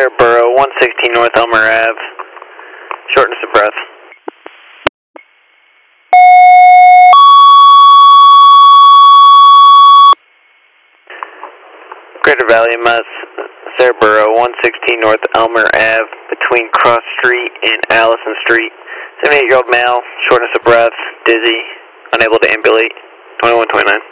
Sarah 116 North Elmer Ave. Shortness of breath. Greater Valley, Mass. Sarah 116 North Elmer Ave, between Cross Street and Allison Street. 78-year-old male, shortness of breath, dizzy, unable to ambulate. 2129.